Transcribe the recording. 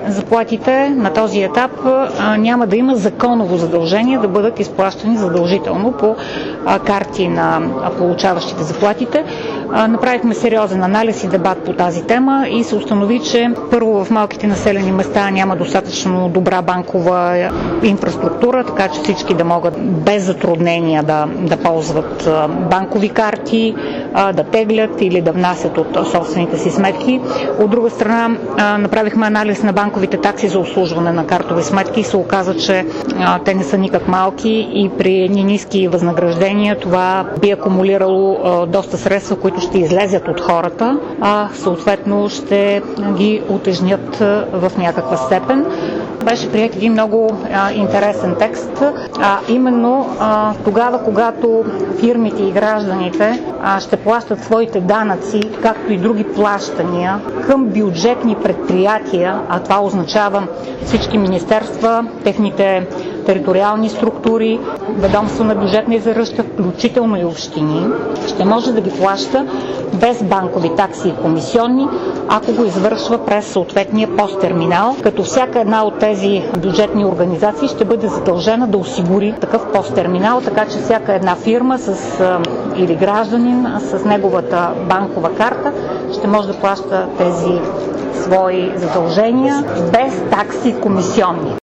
заплатите на този етап няма да има законово задължение да бъдат изплащани задължително по карти на получаващите заплатите. Направихме сериозен анализ и дебат по тази тема и се установи, че първо в малките населени места няма достатъчно добра банкова инфраструктура, така че всички да могат без затруднения да ползват банкови карти, да теглят или да внасят от собствените си сметки. От друга страна, направихме анализ на банковите такси за обслужване на картови сметки и се оказа, че те не са никак малки и при едни ниски възнаграждения това би акумулирало доста средства, които ще излезят от хората, а съответно ще ги утежнят в някаква степен. Беше прият един много интересен текст, именно тогава, когато фирмите и гражданите ще плащат своите данъци, както и други плащания към бюджетни предприятия, а това означава всички министерства, техните териториални структури, ведомства на бюджетна издръжка, включително и общини, ще може да ги плаща без банкови такси и комисионни, ако го извършва през съответния посттерминал, като всяка една от тези бюджетни организации ще бъде задължена да осигури такъв посттерминал, така че всяка една фирма или гражданин с неговата банкова карта ще може да плаща тези свои задължения без такси и комисионни.